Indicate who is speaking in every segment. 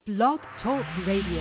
Speaker 1: Blog Talk Radio.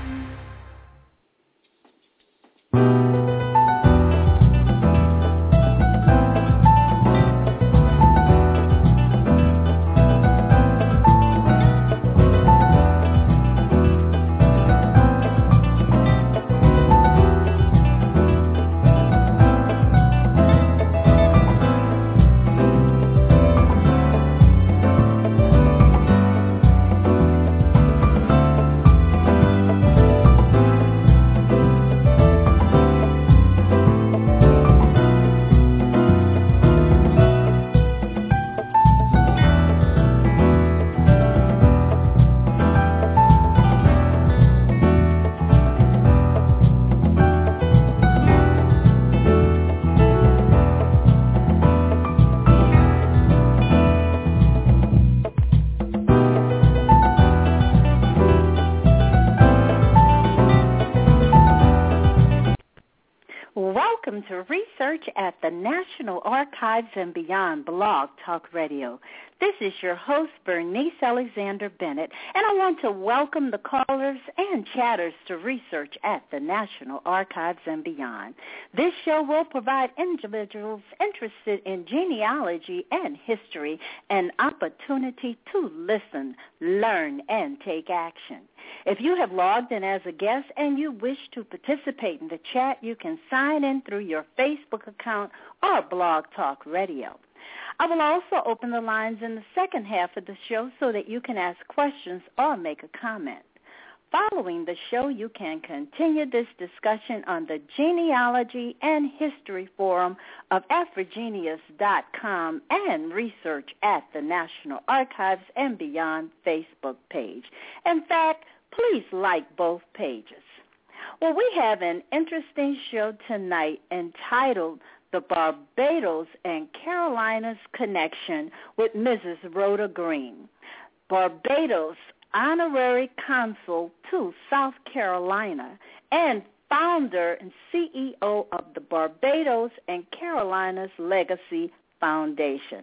Speaker 1: Welcome to Research at the National Archives and Beyond Blog Talk Radio. This is your host, Bernice Alexander Bennett, and I want to welcome the callers and chatters to Research at the National Archives and Beyond. This show will provide individuals interested in genealogy and history an opportunity to listen, learn, and take action. If you have logged in as a guest and you wish to participate in the chat, you can sign in through your Facebook account or Blog Talk Radio. I will also open the lines in the second half of the show so that you can ask questions or make a comment. Following the show, you can continue this discussion on the Genealogy and History Forum of Afrogenius.com and Research at the National Archives and Beyond Facebook page. In fact, please like both pages. Well, we have an interesting show tonight entitled The Barbados and Carolinas Connection with Mrs. Rhoda Green, Barbados Honorary Consul to South Carolina and founder and CEO of the Barbados and Carolinas Legacy Foundation.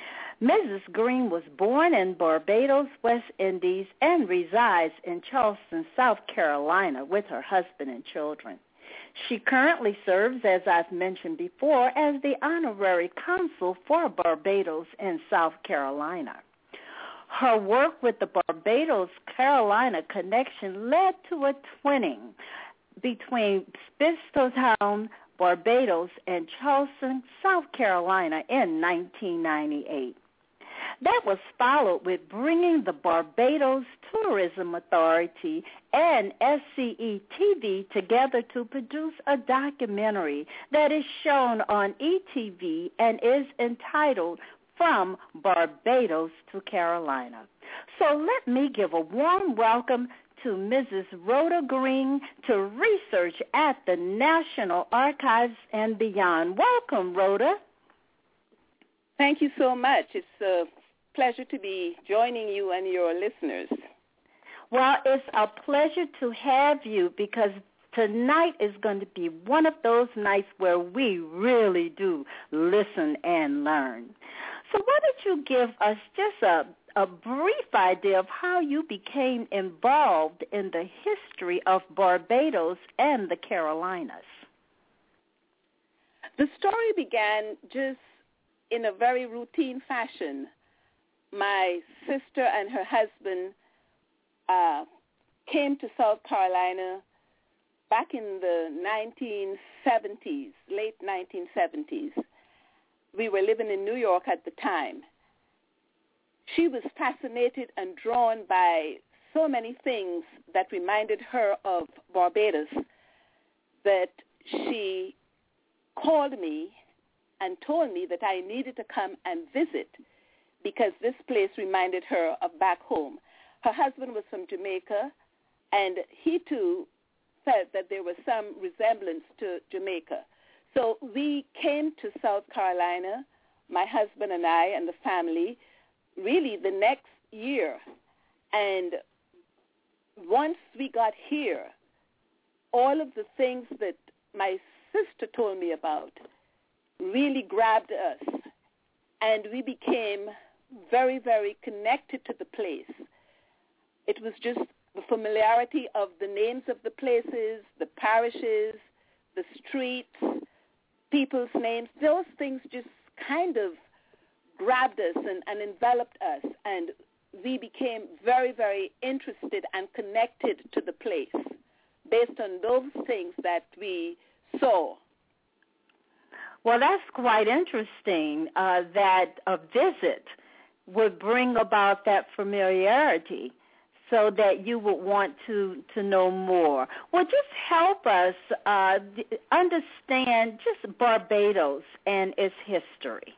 Speaker 1: Mrs. Green was born in Barbados, West Indies, and resides in Charleston, South Carolina, with her husband and children. She currently serves, as I've mentioned before, as the Honorary Consul for Barbados in South Carolina. Her work with the Barbados-Carolina Connection led to a twinning between Spitztown, Barbados, and Charleston, South Carolina in 1998. That was followed with bringing the Barbados Tourism Authority and SCE-TV together to produce a documentary that is shown on ETV and is entitled From Barbados to Carolina. So let me give a warm welcome to Mrs. Rhoda Green to Research at the National Archives and Beyond. Welcome, Rhoda.
Speaker 2: Thank you so much. It's a pleasure to be joining you and your listeners.
Speaker 1: Well, it's a pleasure to have you because tonight is going to be one of those nights where we really do listen and learn. So why don't you give us just a brief idea of how you became involved in the history of Barbados and the Carolinas?
Speaker 2: The story began just in a very routine fashion. My sister and her husband came to South Carolina back in the 1970s, late 1970s. We were living in New York at the time. She was fascinated and drawn by so many things that reminded her of Barbados that she called me and told me that I needed to come and visit because this place reminded her of back home. Her husband was from Jamaica, and he too felt that there was some resemblance to Jamaica. So we came to South Carolina, my husband and I and the family, really the next year. And once we got here, all of the things that my sister told me about really grabbed us, and we became very, very connected to the place. It was just the familiarity of the names of the places, the parishes, the streets, people's names, those things just kind of grabbed us and enveloped us, and we became very, very interested and connected to the place based on those things that we saw.
Speaker 1: Well, that's quite interesting that a visit would bring about that familiarity so that you would want to know more. Well, just help us understand just Barbados and its history.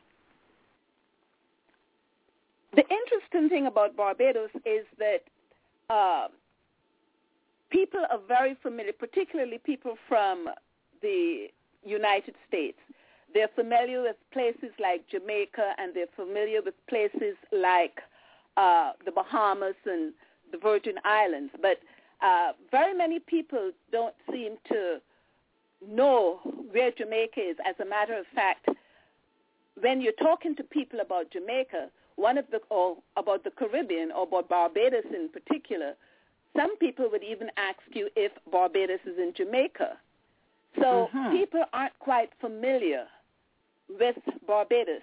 Speaker 2: The interesting thing about Barbados is that people are very familiar, particularly people from the United States. They're familiar with places like Jamaica, and they're familiar with places like the Bahamas and the Virgin Islands. But very many people don't seem to know where Jamaica is. As a matter of fact, when you're talking to people about Jamaica, or about the Caribbean, or about Barbados in particular, some people would even ask you if Barbados is in Jamaica. So people aren't quite familiar with Barbados.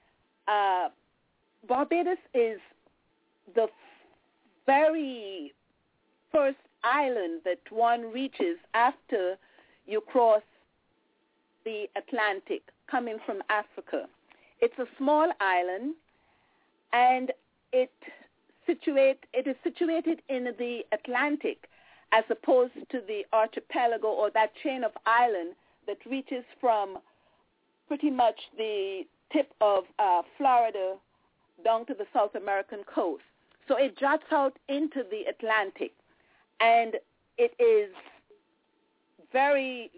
Speaker 2: Barbados is the very first island that one reaches after you cross the Atlantic, coming from Africa. It's a small island, and it is situated in the Atlantic, as opposed to the archipelago, or that chain of island that reaches from pretty much the tip of Florida down to the South American coast. So it juts out into the Atlantic, and it is very,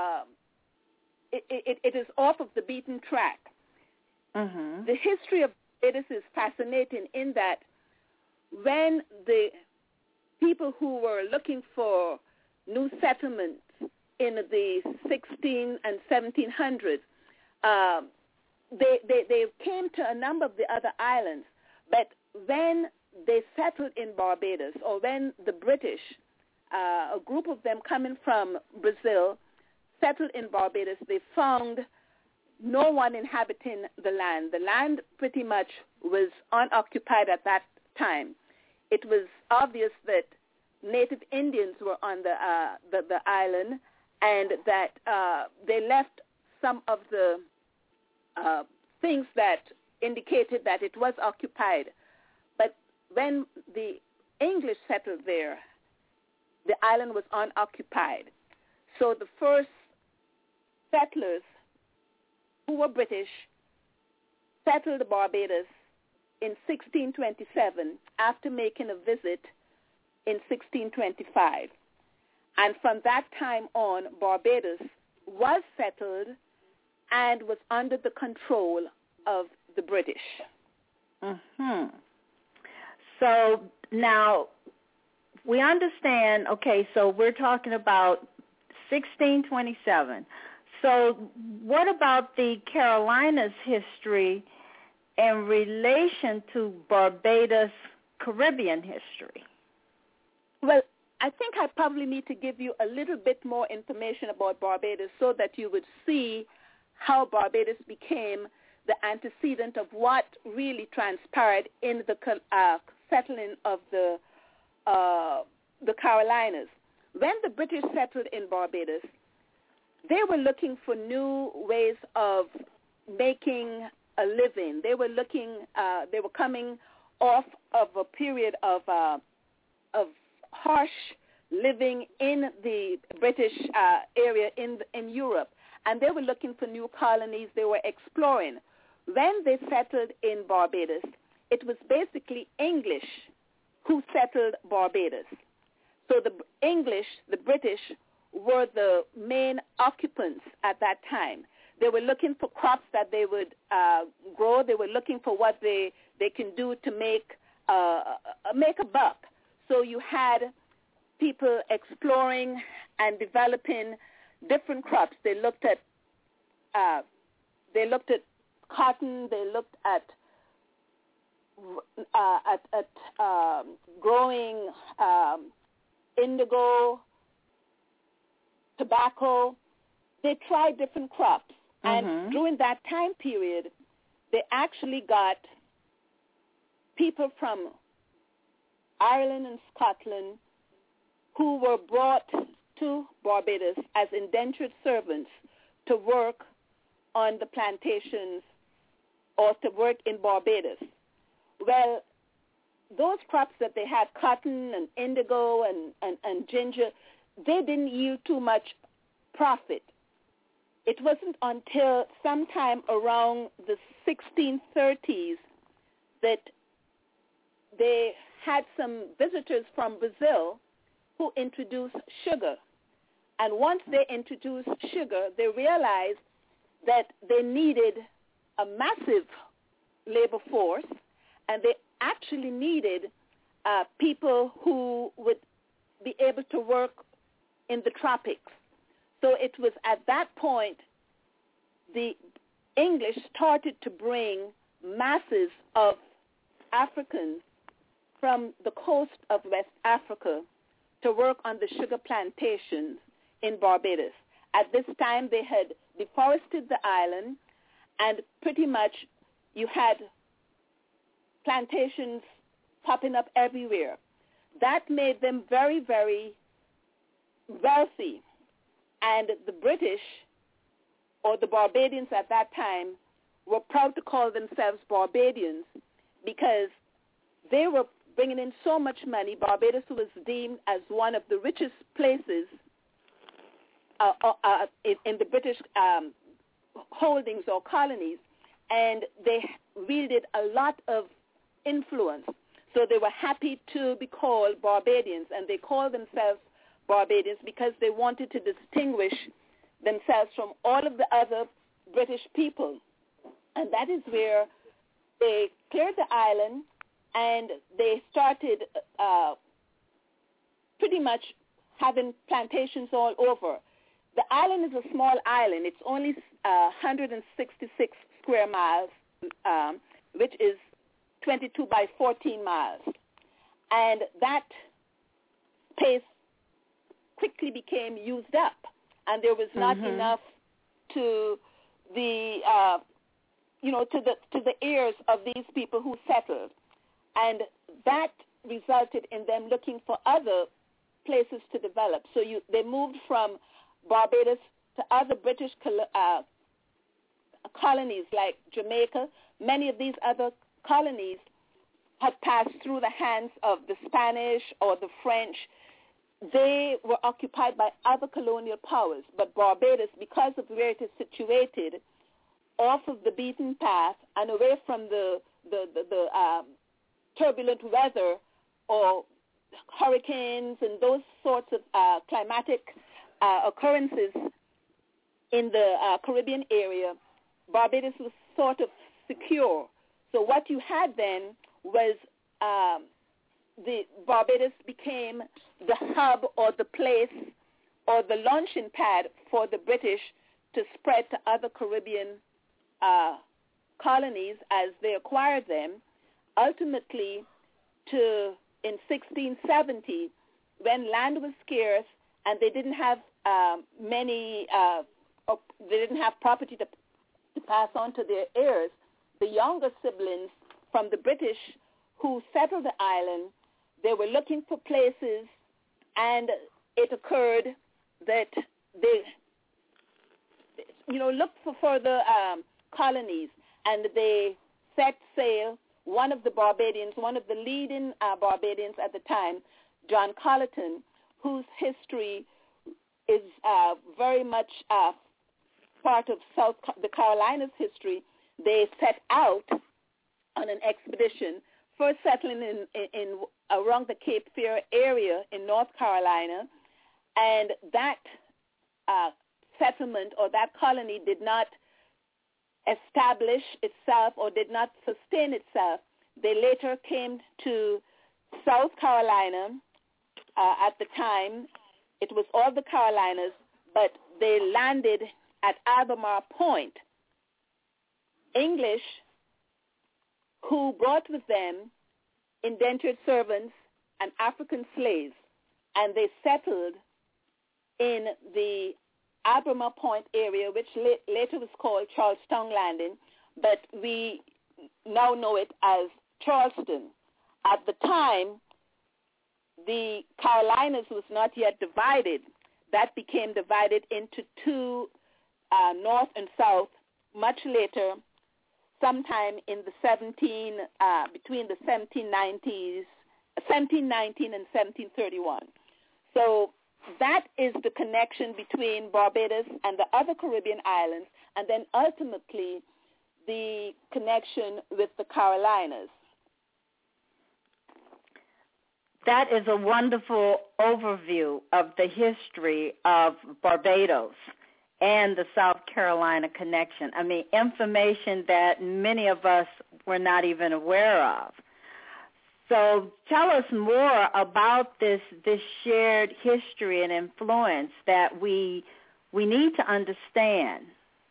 Speaker 2: it is off of the beaten track.
Speaker 1: Mm-hmm.
Speaker 2: The history of Barbados is fascinating in that when the people who were looking for new settlements in the 16 and 1700s, they came to a number of the other islands. But when they settled in Barbados, or when the British, a group of them coming from Brazil, settled in Barbados, they found no one inhabiting the land. The land pretty much was unoccupied at that time. It was obvious that native Indians were on the island, and that they left some of the things that indicated that it was occupied. But when the English settled there, the island was unoccupied. So the first settlers, who were British, settled Barbados in 1627 after making a visit in 1625. And from that time on, Barbados was settled and was under the control of the British.
Speaker 1: Mm-hmm. So now we understand, okay, so we're talking about 1627. So what about the Carolinas history in relation to Barbados Caribbean history?
Speaker 2: Well, I think I probably need to give you a little bit more information about Barbados so that you would see how Barbados became the antecedent of what really transpired in the settling of the Carolinas. When the British settled in Barbados, they were looking for new ways of making a living. They were coming off of a period of harsh living in the British area in Europe, and they were looking for new colonies. They were exploring. When they settled in Barbados, it was basically English who settled Barbados. So the English, the British, were the main occupants at that time. They were looking for crops that they would grow. They were looking for what they can do to make a buck. So you had people exploring and developing different crops. They looked at cotton. They looked at growing indigo, tobacco. They tried different crops. And during that time period, they actually got people from Ireland and Scotland who were brought to Barbados as indentured servants to work on the plantations or to work in Barbados. Well, those crops that they had, cotton and indigo and ginger, they didn't yield too much profit. It wasn't until sometime around the 1630s that they had some visitors from Brazil who introduced sugar. And once they introduced sugar, they realized that they needed a massive labor force, and they actually needed people who would be able to work in the tropics. So it was at that point the English started to bring masses of Africans from the coast of West Africa to work on the sugar plantations in Barbados. At this time, they had deforested the island, and pretty much you had plantations popping up everywhere. That made them very, very wealthy. And the British, or the Barbadians at that time, were proud to call themselves Barbadians because they were bringing in so much money. Barbados was deemed as one of the richest places in the British holdings or colonies, and they wielded a lot of influence. So they were happy to be called Barbadians, and they called themselves Barbadians because they wanted to distinguish themselves from all of the other British people. And that is where they cleared the island, and they started pretty much having plantations all over. The island is a small island. It's only 166 square miles, which is 22 by 14 miles. And that space quickly became used up, and there was not enough to the to the ears of these people who settled, and that resulted in them looking for other places to develop. So they moved from Barbados to other British colonies like Jamaica. Many of these other colonies had passed through the hands of the Spanish or the French. They were occupied by other colonial powers, but Barbados, because of where it is situated, off of the beaten path and away from the turbulent weather or hurricanes and those sorts of climatic occurrences in the Caribbean area, Barbados was sort of secure. So what you had then was the Barbados became the hub or the place or the launching pad for the British to spread to other Caribbean colonies as they acquired them. Ultimately, in 1670, when land was scarce and they didn't have they didn't have property to pass on to their heirs, the younger siblings from the British who settled the island, they were looking for places, and it occurred that they looked for further colonies, and they set sail. One of the leading Barbadians at the time, John Colleton, whose history is very much part of the Carolinas' history. They set out on an expedition, first settling in around the Cape Fear area in North Carolina, and that settlement or that colony did not establish itself or did not sustain itself. They later came to South Carolina. At the time, it was all the Carolinas, but they landed at Albemarle Point. English, who brought with them indentured servants and African slaves. and they settled in the Alabama Point area, which later was called Charlestown Landing, but we now know it as Charleston. At the time, the Carolinas was not yet divided. That became divided into two, north and south, much later, sometime in the between the 1719 and 1731. So that is the connection between Barbados and the other Caribbean islands, and then ultimately the connection with the Carolinas.
Speaker 1: That is a wonderful overview of the history of Barbados and the South Carolina connection. I mean, information that many of us were not even aware of. So tell us more about this shared history and influence that we need to understand.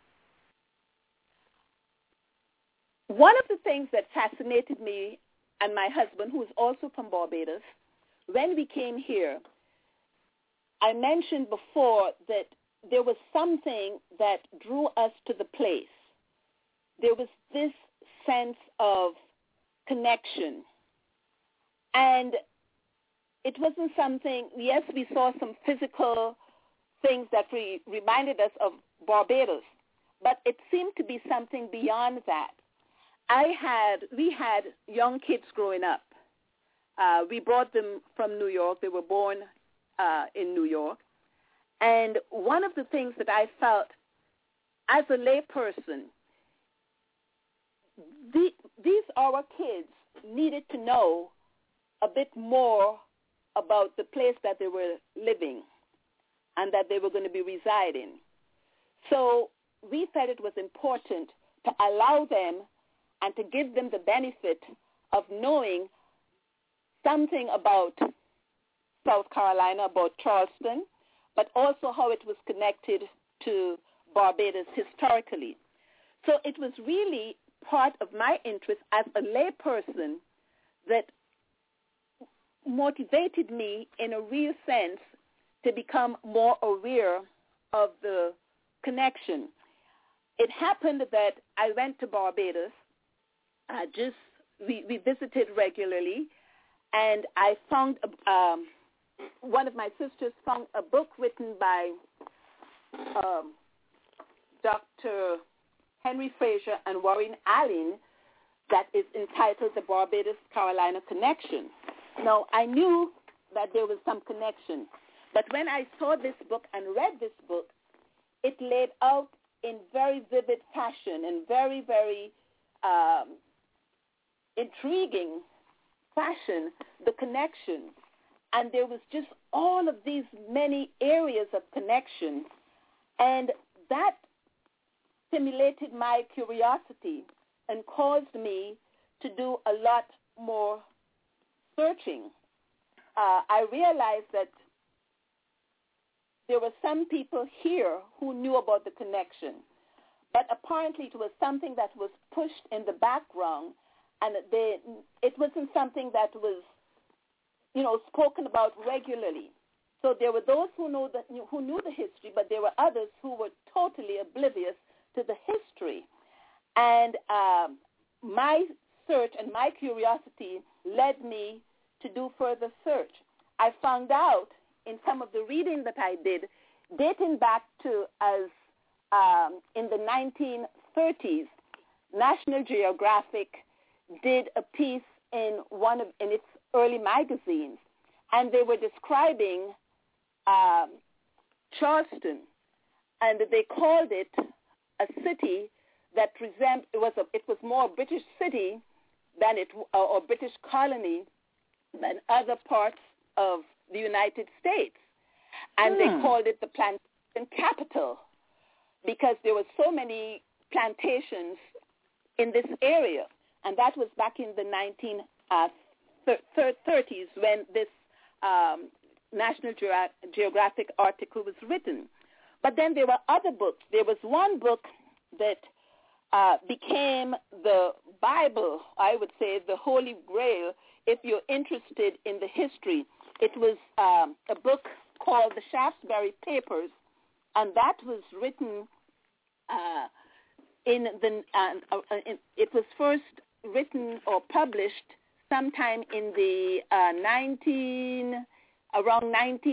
Speaker 2: One of the things that fascinated me and my husband, who is also from Barbados, when we came here, I mentioned before that there was something that drew us to the place. There was this sense of connection. And it wasn't something, yes, we saw some physical things that reminded us of Barbados, but it seemed to be something beyond that. We had young kids growing up. We brought them from New York. They were born in New York. And one of the things that I felt as a layperson, these our kids needed to know a bit more about the place that they were living and that they were going to be residing. So we felt it was important to allow them and to give them the benefit of knowing something about South Carolina, about Charleston, but also how it was connected to Barbados historically. So it was really part of my interest as a layperson that motivated me in a real sense to become more aware of the connection. It happened that I went to Barbados. We visited regularly, and I found one of my sisters found a book written by Dr. Henry Fraser and Warren Allen that is entitled The Barbados-Carolina Connection. Now, I knew that there was some connection, but when I saw this book and read this book, it laid out in very vivid fashion and very, very intriguing fashion the connection. And there was just all of these many areas of connection, and that stimulated my curiosity and caused me to do a lot more searching. I realized that there were some people here who knew about the connection, but apparently it was something that was pushed in the background, and it wasn't something that was, spoken about regularly. So there were those who knew the history, but there were others who were totally oblivious to the history. And my search and my curiosity led me to do further search. I found out in some of the reading that I did, dating back to as in the 1930s, National Geographic did a piece in its early magazines, and they were describing Charleston, and they called it a city that it was more a British city than or British colony than other parts of the United States. And they called it the plantation capital because there were so many plantations in this area. And that was back in the 1930s when this National Geographic article was written. But then there were other books. There was one book that became the Bible, I would say, the Holy Grail, if you're interested in the history. it was a book called The Shaftesbury Papers, and that was written it was first written or published sometime in the around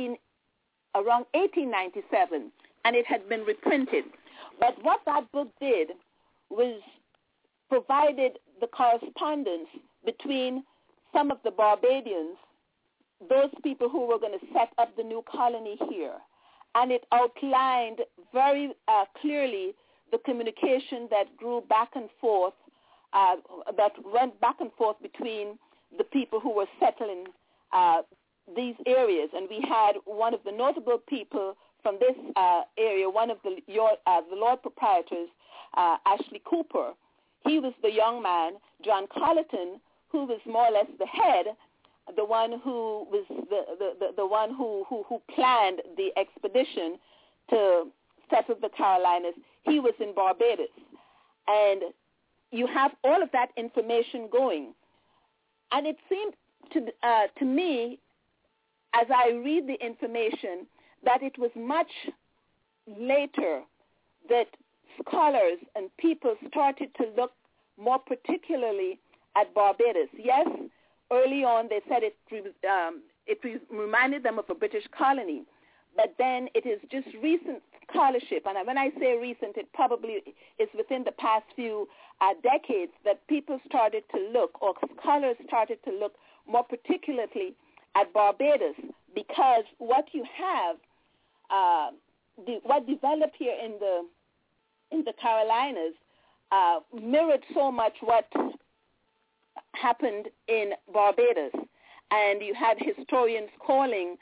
Speaker 2: 1897, and it had been reprinted. But what that book did was provided the correspondence between some of the Barbadians, those people who were going to set up the new colony here. And it outlined very clearly the communication that grew back and forth, that went back and forth between the people who were settling these areas. And we had one of the notable people from this area, one of the Lord Proprietors, Ashley Cooper. He was the young man. John Colleton, who was more or less the head, the one who was the one who planned the expedition to settle the Carolinas, he was in Barbados. And you have all of that information going. And it seemed to me, as I read the information, that it was much later that scholars and people started to look more particularly at Barbados. Yes, early on they said it reminded them of a British colony, but then it is just recent scholarship, and when I say recent, it probably is within the past few decades that people started to look, or scholars started to look more particularly at Barbados, because what you have, what developed here in the Carolinas mirrored so much what happened in Barbados, and you had historians calling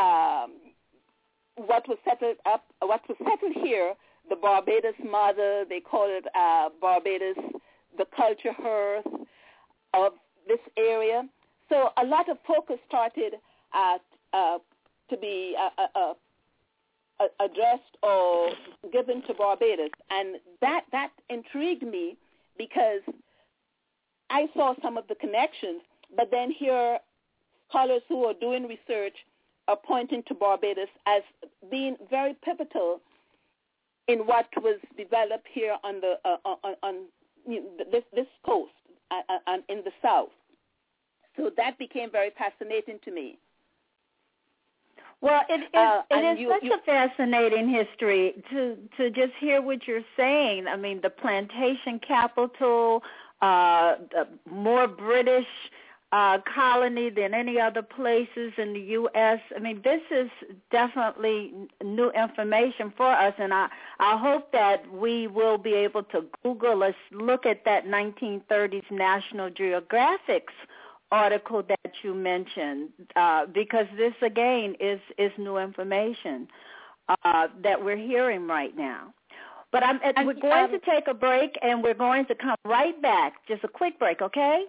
Speaker 2: what was settled here the Barbados mother. They call it Barbados, the culture hearth of this area. So a lot of focus started to be addressed or given to Barbados, and that intrigued me because I saw some of the connections, but then here scholars who are doing research are pointing to Barbados as being very pivotal in what was developed here on the this coast in the south. So that became very fascinating to me.
Speaker 1: Well, it is such a fascinating history to just hear what you're saying. I mean, the plantation capital, more British colony than any other places in the U.S. I mean, this is definitely new information for us, and I hope that we will be able to Google us, look at that 1930s National Geographic's article that you mentioned, because this, again, is new information that we're hearing right now. But we're going to take a break, and we're going to come right back. Just a quick break, okay?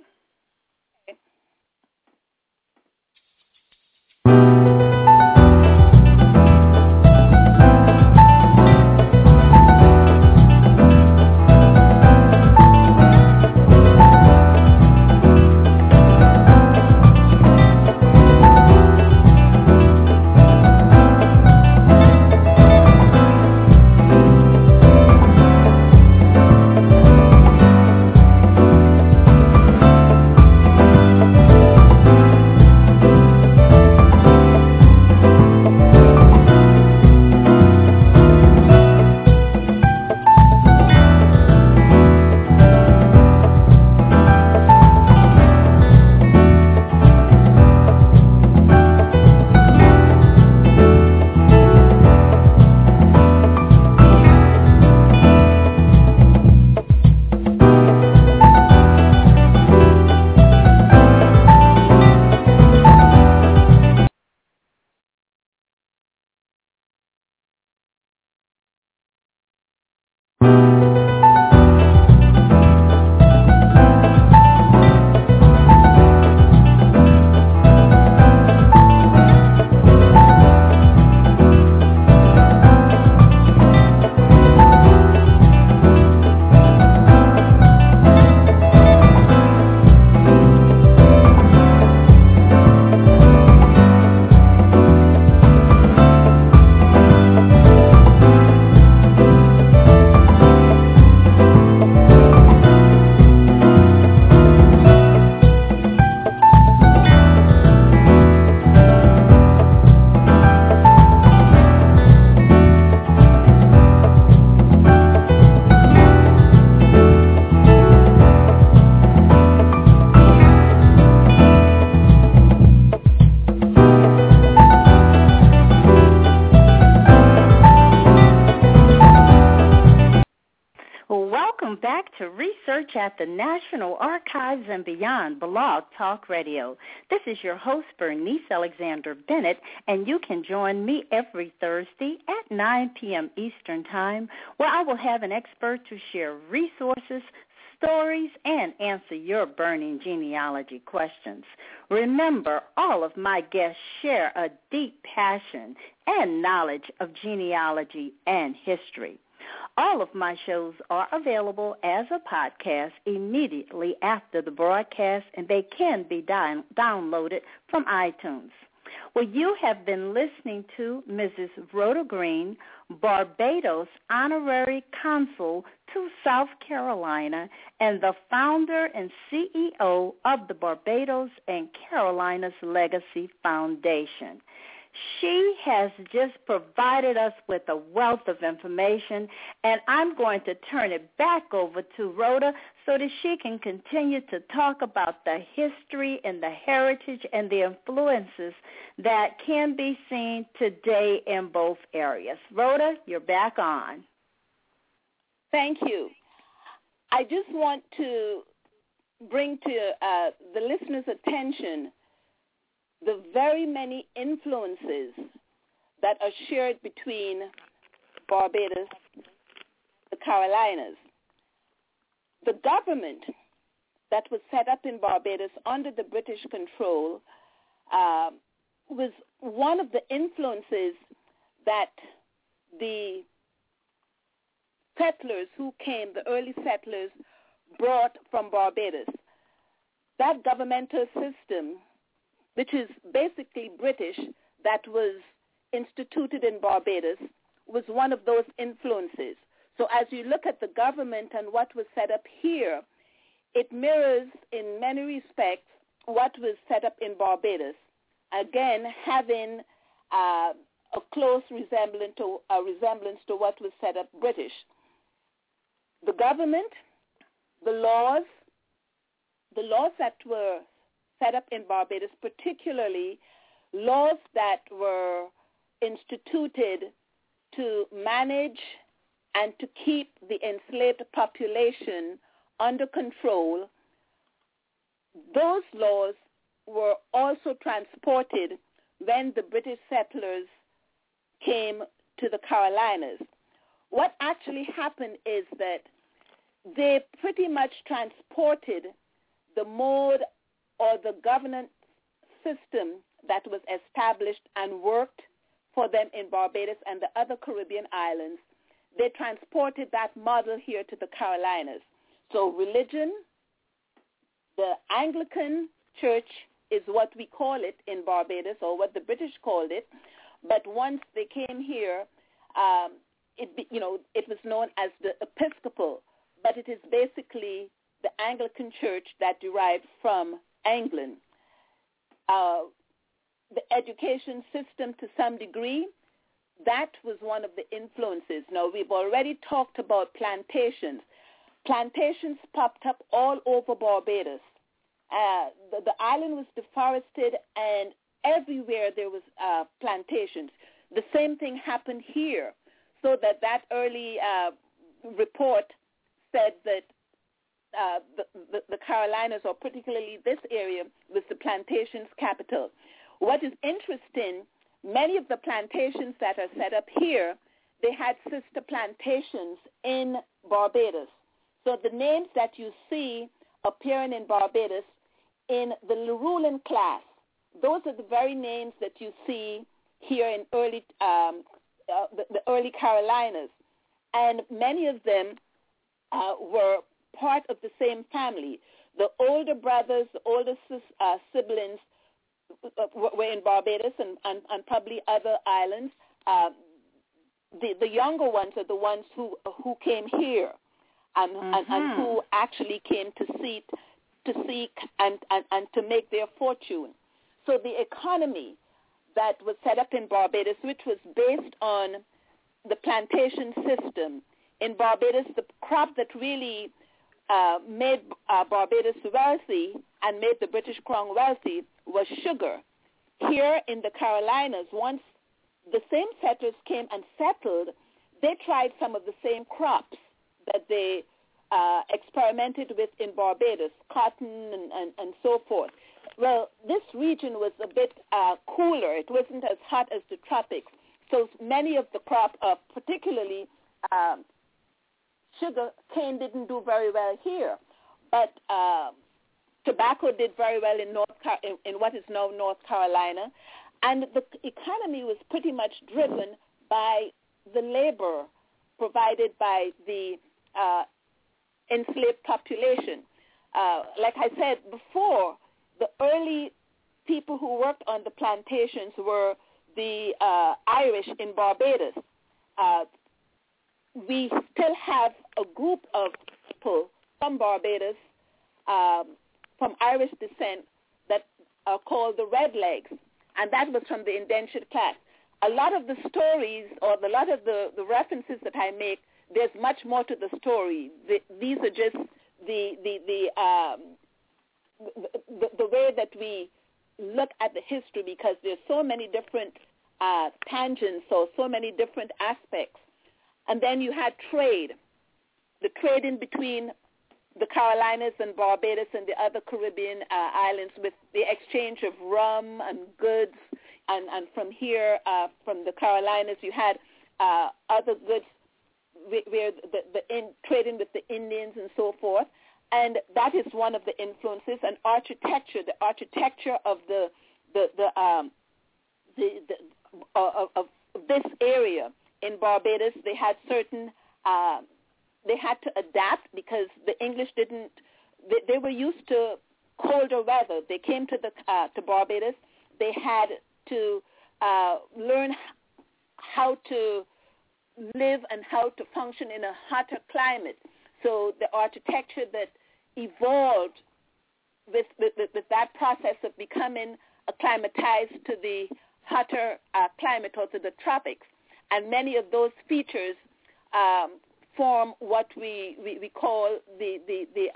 Speaker 1: to Research at the National Archives and Beyond Blog Talk Radio. This is your host, Bernice Alexander Bennett, and you can join me every Thursday at 9 p.m. Eastern Time, where I will have an expert to share resources, stories, and answer your burning genealogy questions. Remember, all of my guests share a deep passion and knowledge of genealogy and history. All of my shows are available as a podcast immediately after the broadcast, and they can be downloaded from iTunes. Well, you have been listening to Mrs. Rhoda Green, Barbados Honorary Consul to South Carolina and the founder and CEO of the Barbados and Carolinas Legacy Foundation. She has just provided us with a wealth of information, and I'm going to turn it back over to Rhoda so that she can continue to talk about the history and the heritage and the influences that can be seen today in both areas. Rhoda, you're back on.
Speaker 2: Thank you. I just want to bring to the listeners' attention the very many influences that are shared between Barbados and the Carolinas. The government that was set up in Barbados under the British control was one of the influences that the settlers who came, the early settlers, brought from Barbados. That governmental system, which is basically British, that was instituted in Barbados, was one of those influences. So as you look at the government and what was set up here, it mirrors in many respects what was set up in Barbados. Again, having a close resemblance to what was set up British. The government, the laws that were set up in Barbados, particularly laws that were instituted to manage and to keep the enslaved population under control, those laws were also transported when the British settlers came to the Carolinas. What actually happened is that they pretty much transported the mode or the governance system that was established and worked for them in Barbados and the other Caribbean islands. They transported that model here to the Carolinas. So religion, the Anglican Church is what we call it in Barbados, or what the British called it. But once they came here, it was known as the Episcopal, but it is basically the Anglican Church that derived from England. The education system, to some degree, that was one of the influences. Now, we've already talked about plantations. Plantations popped up all over Barbados. The island was deforested, and everywhere there was plantations. The same thing happened here, so that early report said that the Carolinas, or particularly this area, was the plantations capital. What is interesting, many of the plantations that are set up here, they had sister plantations in Barbados. So the names that you see appearing in Barbados in the Larulan class, those are the very names that you see here in the early Carolinas. And many of them were part of the same family. The older brothers, the older siblings were in Barbados and probably other islands. The younger ones are the ones who came here and who actually came to seek and to make their fortune. So the economy that was set up in Barbados, which was based on the plantation system, in Barbados, the crop that really made Barbados wealthy and made the British Crown wealthy was sugar. Here in the Carolinas, once the same settlers came and settled, they tried some of the same crops that they experimented with in Barbados, cotton and so forth. Well, this region was a bit cooler. It wasn't as hot as the tropics. So many of the crop, particularly sugar cane, didn't do very well here. But tobacco did very well in what is now North Carolina. And the economy was pretty much driven by the labor provided by the enslaved population. Like I said before, the early people who worked on the plantations were the Irish in Barbados. We still have a group of people from Barbados, from Irish descent, that are called the Redlegs, and that was from the indentured class. A lot of the stories, or a lot of the references that I make, there's much more to the story. These are just the way that we look at the history, because there's so many different tangents, so many different aspects. And then you had trade, the trade in between the Carolinas and Barbados and the other Caribbean islands, with the exchange of rum and goods. And from here, from the Carolinas, you had other goods where trading with the Indians and so forth. And that is one of the influences. And architecture, the architecture of of this area in Barbados, they had certain, they had to adapt because the English didn't, they were used to colder weather. They came to Barbados. They had to learn how to live and how to function in a hotter climate. So the architecture that evolved with that process of becoming acclimatized to the hotter climate, or to the tropics. And many of those features form what we call the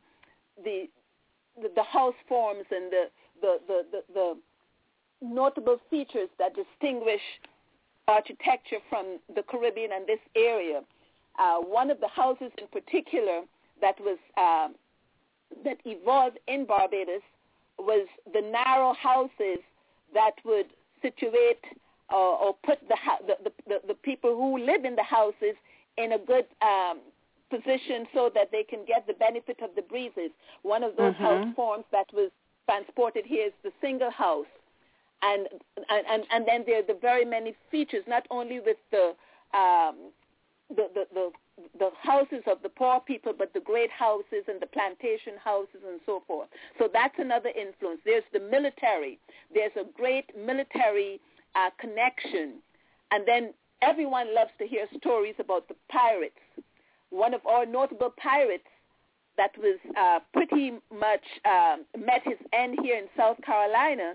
Speaker 2: house forms and the notable features that distinguish architecture from the Caribbean and this area. One of the houses in particular that was that evolved in Barbados was the narrow houses that would situate or put the people who live in the houses in a good position so that they can get the benefit of the breezes. One of those house forms that was transported here is the single house. And then there are the very many features, not only with the houses of the poor people, but the great houses and the plantation houses and so forth. So that's another influence. There's the military. There's a great military connection. And then everyone loves to hear stories about the pirates. One of our notable pirates that was pretty much met his end here in South Carolina,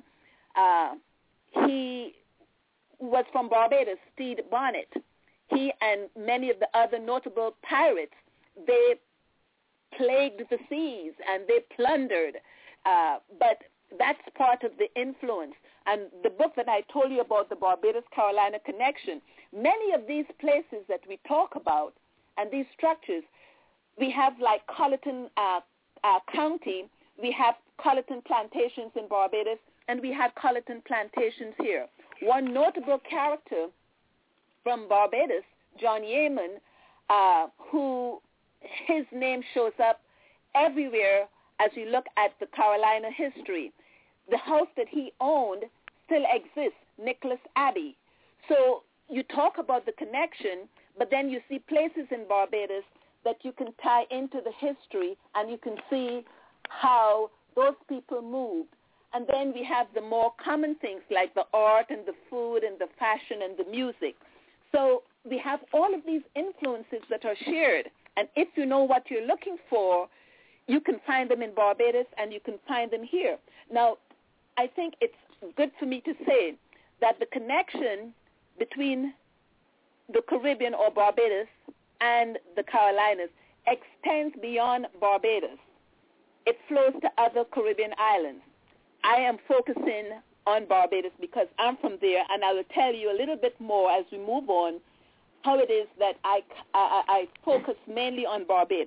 Speaker 2: he was from Barbados, Stede Bonnet. He and many of the other notable pirates, they plagued the seas and they plundered. But that's part of the influence. And the book that I told you about, the Barbados-Carolina connection, many of these places that we talk about and these structures, we have like Colleton County, we have Colleton plantations in Barbados, and we have Colleton plantations here. One notable character from Barbados, John Yeaman, who his name shows up everywhere as you look at the Carolina history. The house that he owned still exists, Nicholas Abbey. So you talk about the connection, but then you see places in Barbados that you can tie into the history, and you can see how those people moved. And then we have the more common things like the art and the food and the fashion and the music. So we have all of these influences that are shared. And if you know what you're looking for, you can find them in Barbados and you can find them here. Now, I think it's good for me to say that the connection between the Caribbean or Barbados and the Carolinas extends beyond Barbados. It flows to other Caribbean islands. I am focusing on Barbados because I'm from there, and I will tell you a little bit more as we move on how it is that I focus mainly on Barbados.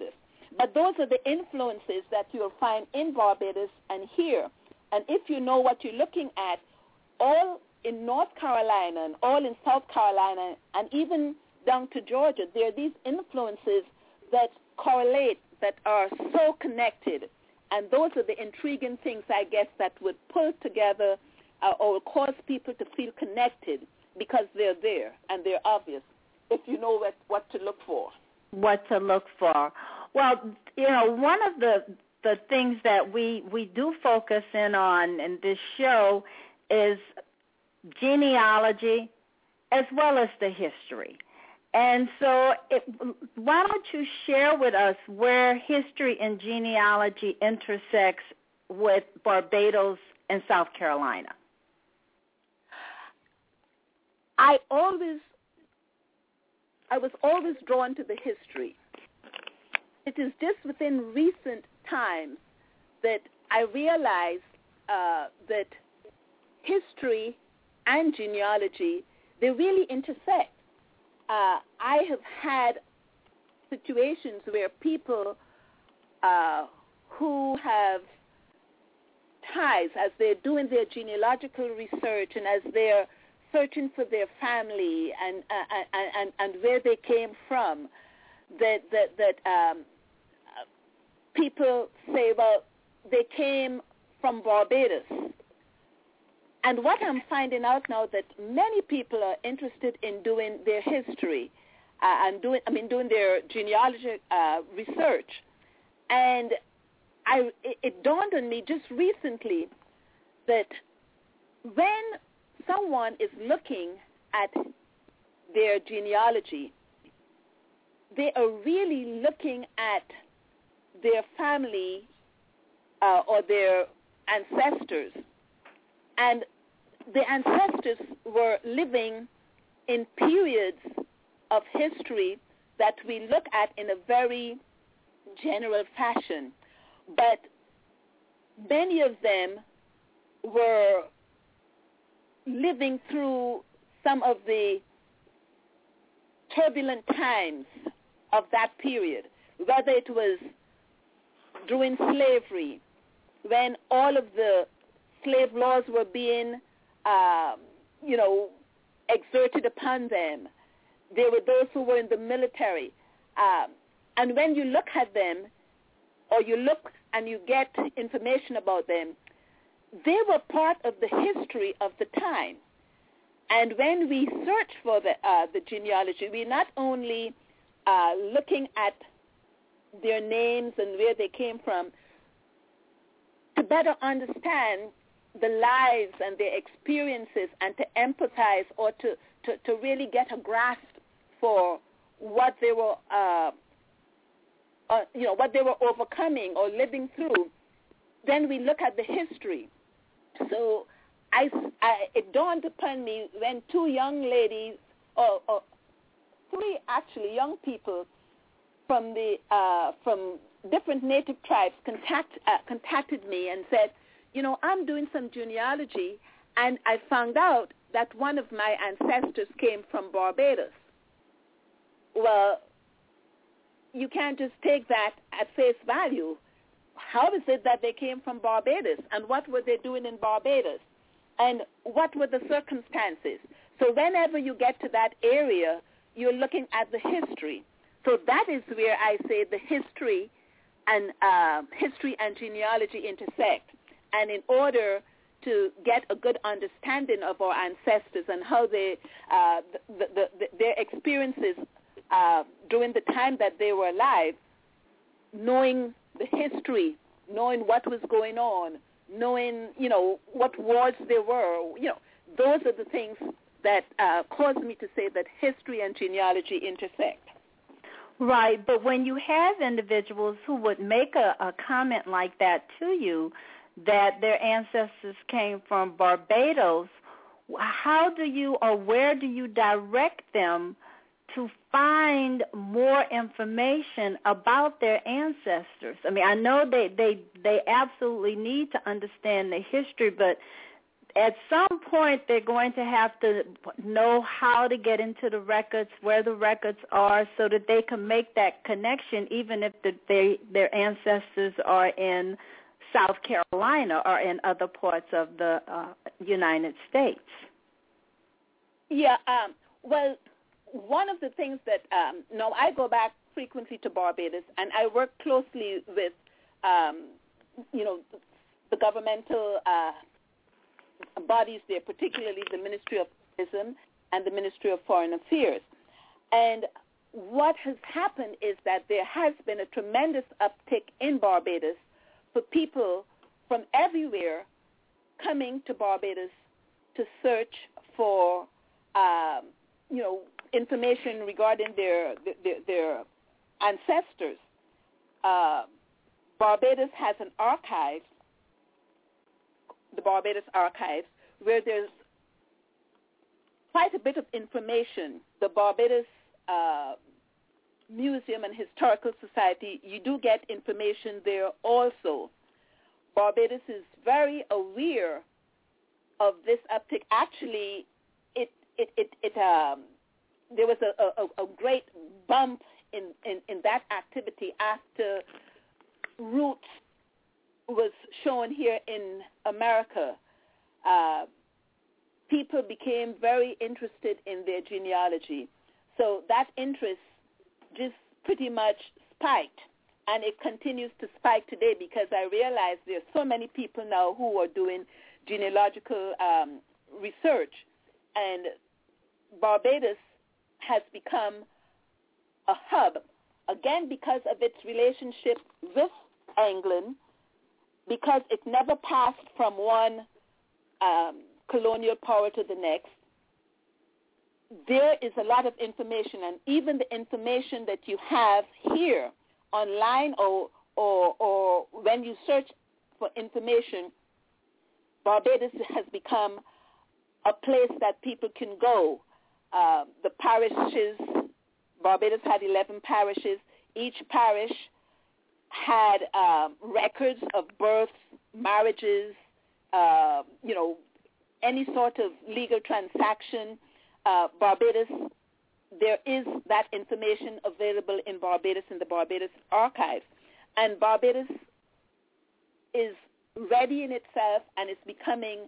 Speaker 2: But those are the influences that you'll find in Barbados and here. And if you know what you're looking at, all in North Carolina and all in South Carolina and even down to Georgia, there are these influences that correlate, that are so connected. And those are the intriguing things, I guess, that would pull together or cause people to feel connected because they're there and they're obvious if you know what to look for.
Speaker 1: What to look for. Well, one of the things that we do focus in on in this show is genealogy as well as the history. And so why don't you share with us where history and genealogy intersects with Barbados and South Carolina?
Speaker 2: I was always drawn to the history. It is just within recent times that I realized that history and genealogy, they really intersect. I have had situations where people who have ties as they're doing their genealogical research and as they're searching for their family and where they came from, that people say, well, they came from Barbados. And what I'm finding out now that many people are interested in doing their history and doing their genealogy research. And it dawned on me just recently that when someone is looking at their genealogy, they are really looking at their family or their ancestors. And the ancestors were living in periods of history that we look at in a very general fashion. But many of them were living through some of the turbulent times of that period, whether it was during slavery, when all of the slave laws were being, exerted upon them. There were those who were in the military. And when you look at them, or you look and you get information about them, they were part of the history of the time. And when we search for the genealogy, we're not only looking at their names and where they came from, to better understand the lives and their experiences and to empathize or to really get a grasp for what they were, what they were overcoming or living through, then we look at the history. So it dawned upon me when two young ladies, or three actually young people from different native tribes contacted me and said, I'm doing some genealogy, and I found out that one of my ancestors came from Barbados. Well, you can't just take that at face value. How is it that they came from Barbados, and what were they doing in Barbados, and what were the circumstances? So whenever you get to that area, you're looking at the history. So that is where I say the history and genealogy intersect. And in order to get a good understanding of our ancestors and how their experiences during the time that they were alive, knowing the history, knowing what was going on, knowing, what wars there were, those are the things that caused me to say that history and genealogy intersect.
Speaker 1: Right, but when you have individuals who would make a comment like that to you, that their ancestors came from Barbados, how do you or where do you direct them to find more information about their ancestors? I mean, I know they absolutely need to understand the history, but at some point they're going to have to know how to get into the records, where the records are, so that they can make that connection, even if their ancestors are in South Carolina or in other parts of the United States.
Speaker 2: Yeah, well, one of the things that, now I go back frequently to Barbados, and I work closely with, the governmental bodies there, particularly the Ministry of Tourism and the Ministry of Foreign Affairs. And what has happened is that there has been a tremendous uptick in Barbados for people from everywhere coming to Barbados to search for, information regarding their ancestors. Barbados has an archive, the Barbados Archives, where there's quite a bit of information. The Barbados Museum and Historical Society, you do get information there also. Barbados is very aware of this uptick. Actually, there was a great bump in that activity after Roots was shown here in America. People became very interested in their genealogy. So that interest just pretty much spiked, and it continues to spike today because I realize there are so many people now who are doing genealogical research, and Barbados has become a hub, again because of its relationship with England, because it never passed from one colonial power to the next. There is a lot of information, and even the information that you have here online or when you search for information, Barbados has become a place that people can go. The parishes, Barbados had 11 parishes. Each parish had records of births, marriages, any sort of legal transaction. Barbados, there is that information available in Barbados, in the Barbados Archives. And Barbados is ready in itself and is becoming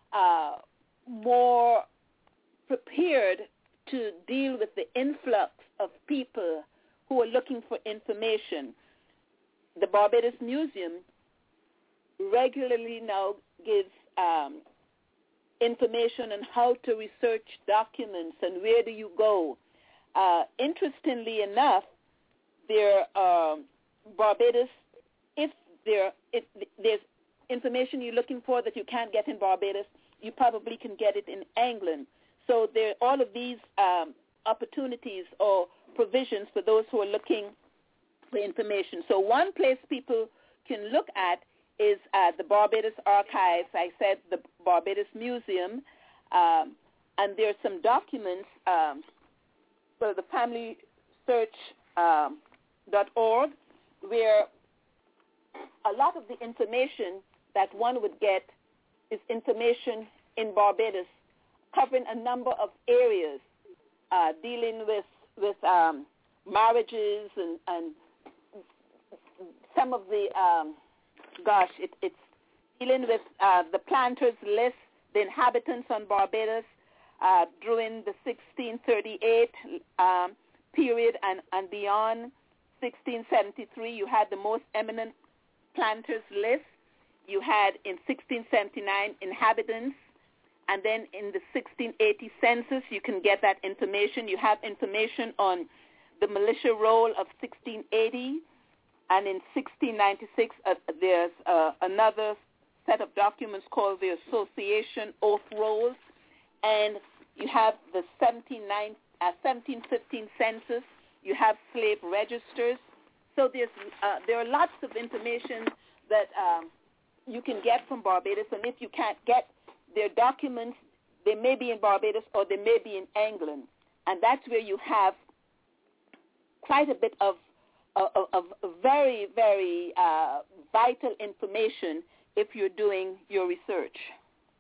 Speaker 2: more prepared to deal with the influx of people who are looking for information. The Barbados Museum regularly now gives information on how to research documents and where do you go. Interestingly enough, Barbados, if there's information you're looking for that you can't get in Barbados, you probably can get it in England. So there are all of these opportunities or provisions for those who are looking for information. So one place people can look at is the Barbados Archives. I said the Barbados Museum, and there are some documents, the FamilySearch.org, where a lot of the information that one would get is information in Barbados covering a number of areas, dealing with marriages and some of the it's dealing with the planters list, the inhabitants on Barbados during the 1638 period and beyond. 1673, you had the most eminent planters list. You had in 1679 inhabitants, and then in the 1680 census, you can get that information. You have information on the militia roll of 1680. And in 1696, there's another set of documents called the Association Oath Rolls. And you have the 1715 census. You have slave registers. So there are lots of information that you can get from Barbados. And if you can't get their documents, they may be in Barbados or they may be in England. And that's where you have quite a bit of very, very vital information if you're doing your research.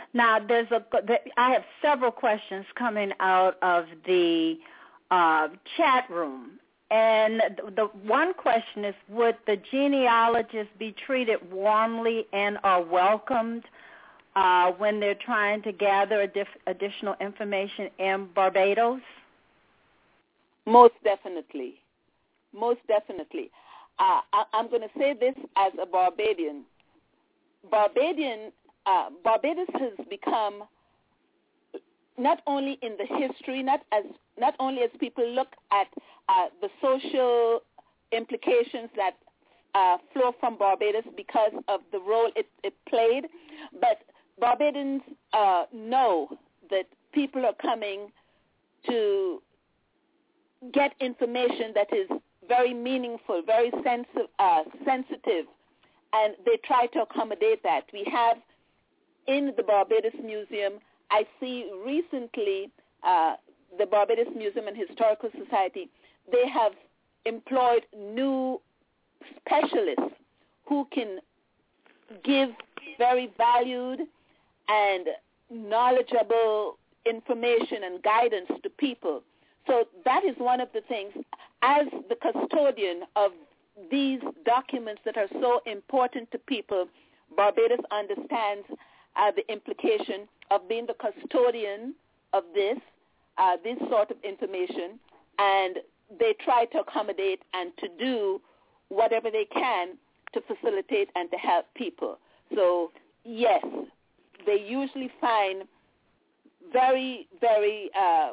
Speaker 1: Now, I have several questions coming out of the chat room. And the one question is, would the genealogists be treated warmly and are welcomed when they're trying to gather additional information in Barbados?
Speaker 2: Most definitely. Most definitely. I'm going to say this as a Barbadian. Barbados has become, not only in the history, not only as people look at the social implications that flow from Barbados because of the role it played, but Barbadians know that people are coming to get information that is very meaningful, very sensitive, and they try to accommodate that. We have in the Barbados Museum, I see recently the Barbados Museum and Historical Society, they have employed new specialists who can give very valued and knowledgeable information and guidance to people. So that is one of the things. As the custodian of these documents that are so important to people, Barbados understands the implication of being the custodian of this sort of information, and they try to accommodate and to do whatever they can to facilitate and to help people. So, yes, they usually find very, very,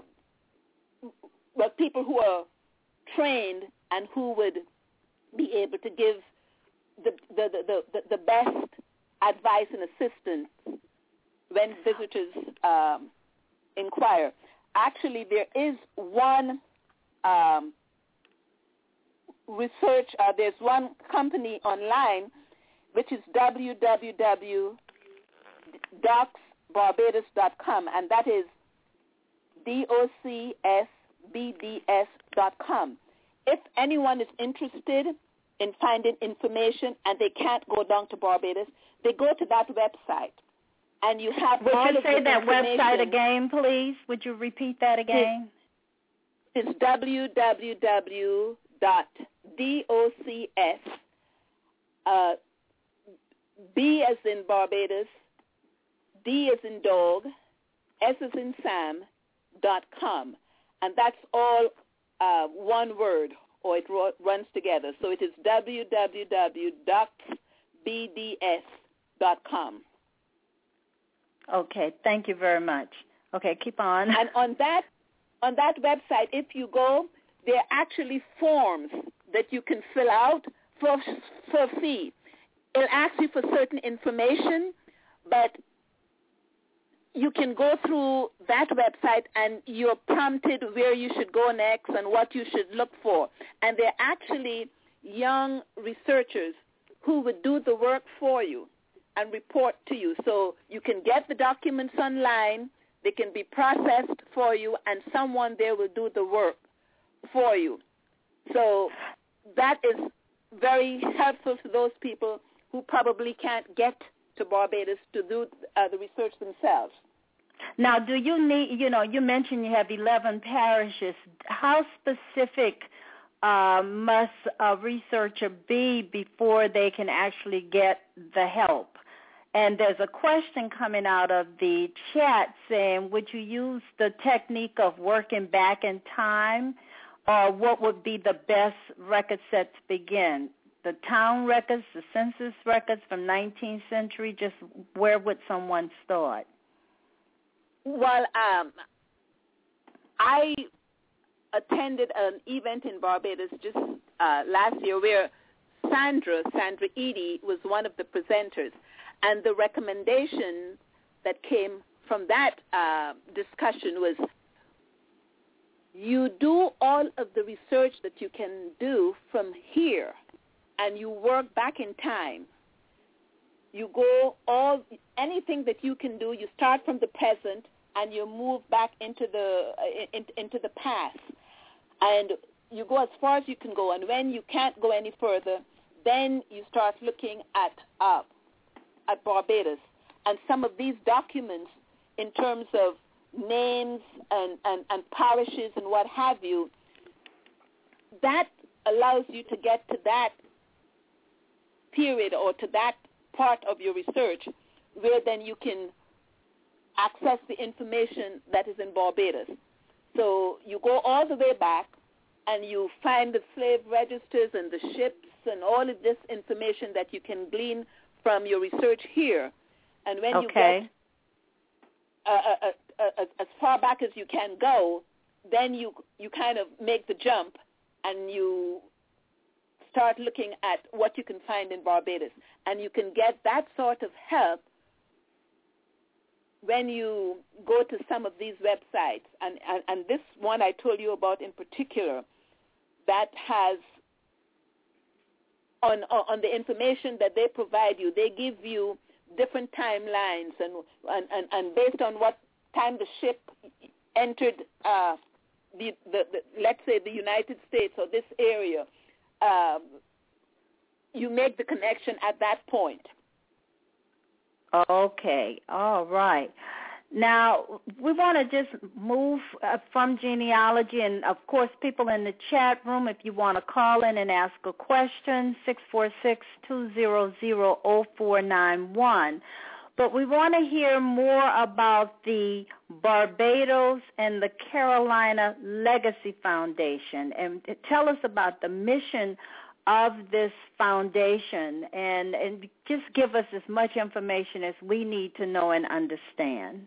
Speaker 2: people who are trained and who would be able to give the best advice and assistance when visitors inquire. Actually, there is one there's one company online, which is www.docsbarbados.com, and that is docsbds.com. If anyone is interested in finding information and they can't go down to Barbados, they go to that website. And you have
Speaker 1: Would you say that website again, please? Would you repeat that again?
Speaker 2: It's www.docs, B as in Barbados, D as in dog, S as in Sam.com. And that's all one word, or it runs together. So it is www.docsbds.com.
Speaker 1: Okay, thank you very much. Okay, keep on.
Speaker 2: And on that website, if you go, there are actually forms that you can fill out for a fee. It'll ask you for certain information, but you can go through that website and you're prompted where you should go next and what you should look for. And they're actually young researchers who would do the work for you and report to you. So you can get the documents online, they can be processed for you, and someone there will do the work for you. So that is very helpful to those people who probably can't get to Barbados to do the research themselves.
Speaker 1: Now, do you need, you mentioned you have 11 parishes. How specific must a researcher be before they can actually get the help? And there's a question coming out of the chat saying, would you use the technique of working back in time, or what would be the best record set to begin? The town records, the census records from 19th century, just where would someone start?
Speaker 2: Well, I attended an event in Barbados just last year where Sandra Edie was one of the presenters. And the recommendation that came from that discussion was you do all of the research that you can do from here, and you work back in time. You go anything that you can do, you start from the present, and you move back into the past. And you go as far as you can go. And when you can't go any further, then you start looking at Barbados. and some of these documents in terms of names and parishes and what have you, that allows you to get to that period or to that part of your research where then you can access the information that is in Barbados. So you go all the way back and you find the slave registers and the ships and all of this information that you can glean from your research here. And when you get as far back as you can go, then you kind of make the jump and you start looking at what you can find in Barbados. And you can get that sort of help when you go to some of these websites. And this one I told you about in particular, that has on the information that they provide you, they give you different timelines and based on what time the ship entered the let's say the United States or this area, you make the connection at that point.
Speaker 1: Okay, all right. Now, we want to just move from genealogy, and, of course, people in the chat room, if you want to call in and ask a question, 646-200-0491. But we want to hear more about the Barbados and the Carolina Legacy Foundation, and tell us about the mission of this foundation, and just give us as much information as we need to know and understand.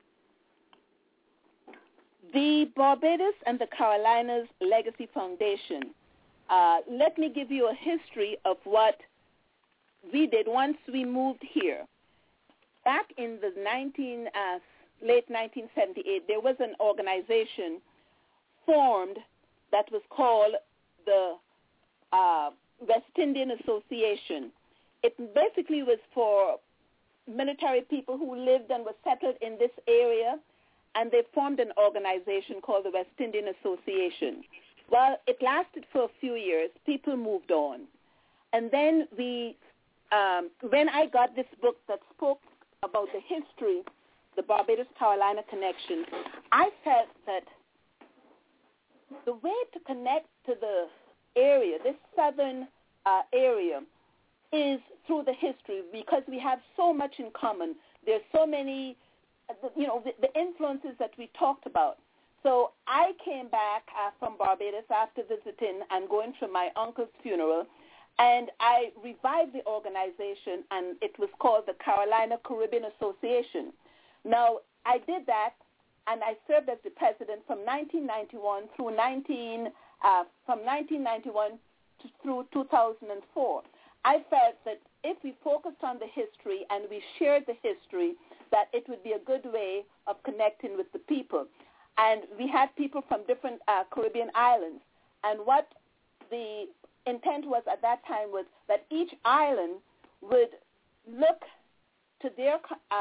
Speaker 2: The Barbados and the Carolinas Legacy Foundation, let me give you a history of what we did once we moved here. Back in the late 1978, there was an organization formed that was called the West Indian Association. It basically was for military people who lived and were settled in this area, and they formed an organization called the West Indian Association. Well, it lasted for a few years. People moved on. And then when I got this book that spoke about the history, the Barbados-Carolina connection, I felt that the way to connect to the area, this southern area, is through the history, because we have so much in common. There's so many, the influences that we talked about. So I came back from Barbados after visiting and going to my uncle's funeral, and I revived the organization, and it was called the Carolina Caribbean Association. Now, I did that, and I served as the president from 1991 through 2004. I felt that if we focused on the history and we shared the history, that it would be a good way of connecting with the people. And we had people from different Caribbean islands. And what the intent was at that time was that each island would look to their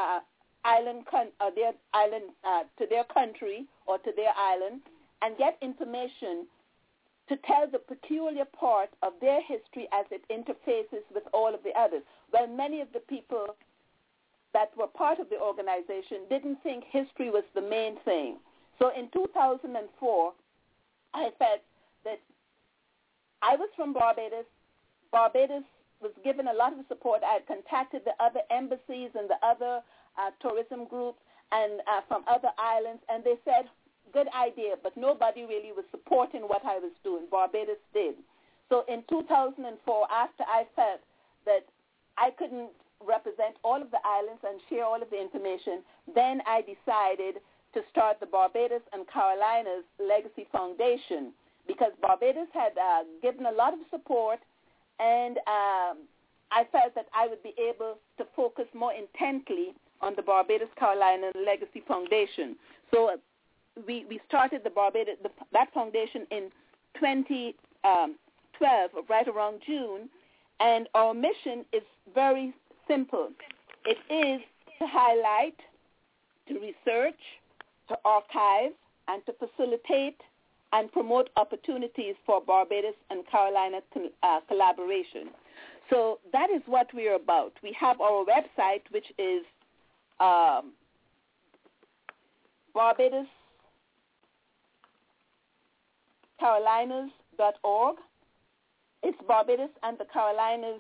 Speaker 2: to their country or to their island and get information to tell the peculiar part of their history as it interfaces with all of the others. Well, many of the people that were part of the organization didn't think history was the main thing. So in 2004, I felt that I was from Barbados. Barbados was given a lot of support. I had contacted the other embassies and the other tourism groups and from other islands, and they said, good idea, but nobody really was supporting what I was doing. Barbados did. So in 2004, after I felt that I couldn't represent all of the islands and share all of the information, then I decided to start the Barbados and Carolinas Legacy Foundation, because Barbados had given a lot of support, and I felt that I would be able to focus more intently on the Barbados-Carolina Legacy Foundation. So we started that foundation in 2012, right around June, and our mission is very simple. It is to highlight, to research, to archive, and to facilitate and promote opportunities for Barbados and Carolina collaboration. So that is what we are about. We have our website, which is Barbados Carolinas.org. It's Barbados and the Carolinas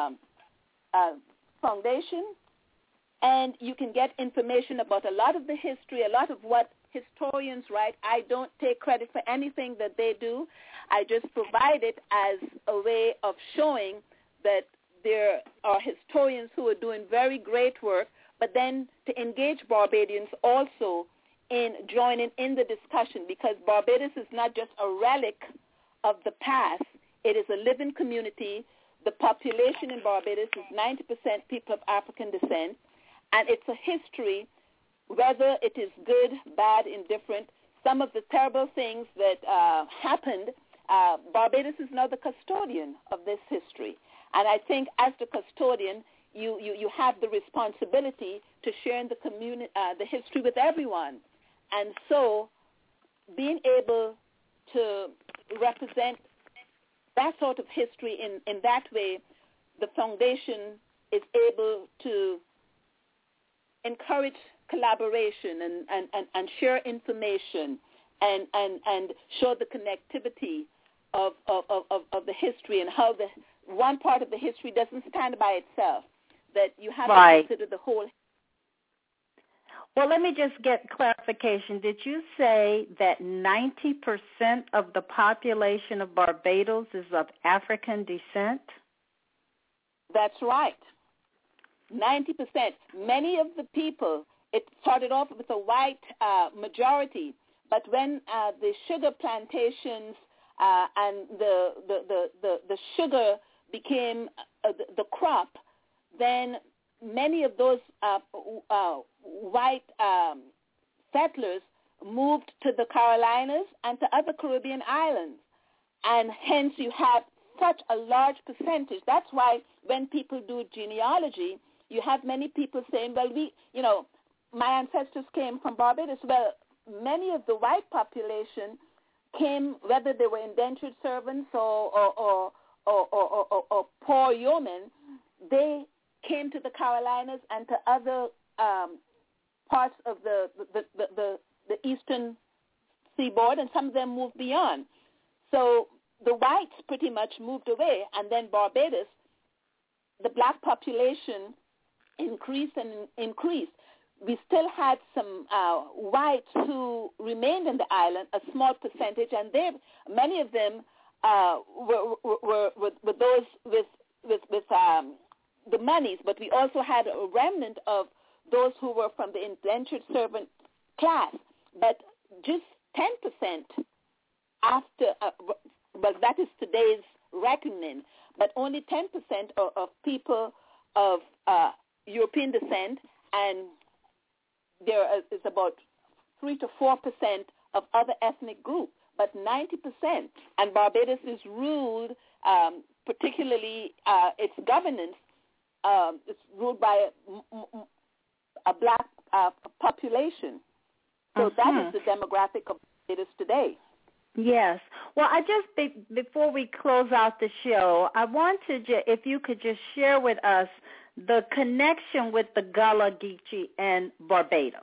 Speaker 2: Foundation. And you can get information about a lot of the history, a lot of what historians write. I don't take credit for anything that they do. I just provide it as a way of showing that there are historians who are doing very great work, but then to engage Barbadians also in joining in the discussion, because Barbados is not just a relic of the past. It is a living community. The population in Barbados is 90% people of African descent, and it's a history, whether it is good, bad, indifferent, some of the terrible things that happened. Barbados is now the custodian of this history. And I think as the custodian, you have the responsibility to share in the history with everyone. And so being able to represent that sort of history in that way, the foundation is able to encourage collaboration and share information and show the connectivity of the history and how the one part of the history doesn't stand by itself, that you have to consider the whole.
Speaker 1: Well, let me just get clarification. Did you say that 90% of the population of Barbados is of African descent?
Speaker 2: That's right. 90%. Many of the people, it started off with a white majority, but when the sugar plantations and the sugar became the crop, then many of those white settlers moved to the Carolinas and to other Caribbean islands. And hence you have such a large percentage. That's why when people do genealogy, you have many people saying, well, my ancestors came from Barbados. Well, many of the white population came, whether they were indentured servants or poor yeomen, they came to the Carolinas and to other parts of the eastern seaboard, and some of them moved beyond. So the whites pretty much moved away, and then Barbados, the black population increased and increased. We still had some whites who remained in the island, a small percentage, and many of them were those with the monies, but we also had a remnant of those who were from the indentured servant class. But just 10% after, well, that is today's reckoning, but only 10% of people of European descent, and there is about 3 to 4% of other ethnic groups, but 90%. And Barbados is ruled, particularly its governance, it's ruled by a black population. So that is the demographic of Barbados today.
Speaker 1: Yes. Well, before we close out the show, I want to, if you could just share with us the connection with the Gullah Geechee and Barbados.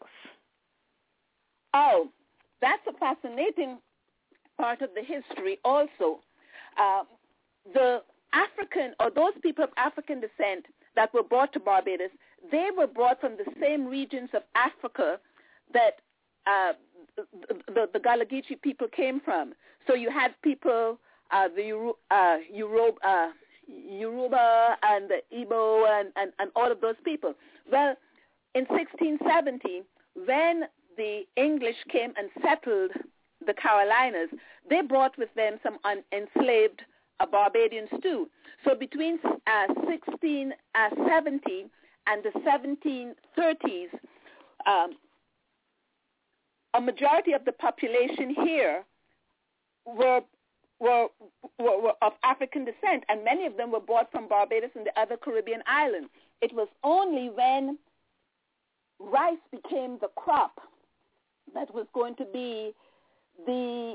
Speaker 2: Oh, that's a fascinating part of the history also. The African, or those people of African descent that were brought to Barbados, they were brought from the same regions of Africa that the Gullah Geechee people came from. So you had people, the Yoruba and the Igbo and all of those people. Well, in 1670, when the English came and settled the Carolinas, they brought with them some enslaved Barbadians too. So between 1670 and the 1730s, a majority of the population here were of African descent, and many of them were brought from Barbados and the other Caribbean islands. It was only when rice became the crop that was going to be the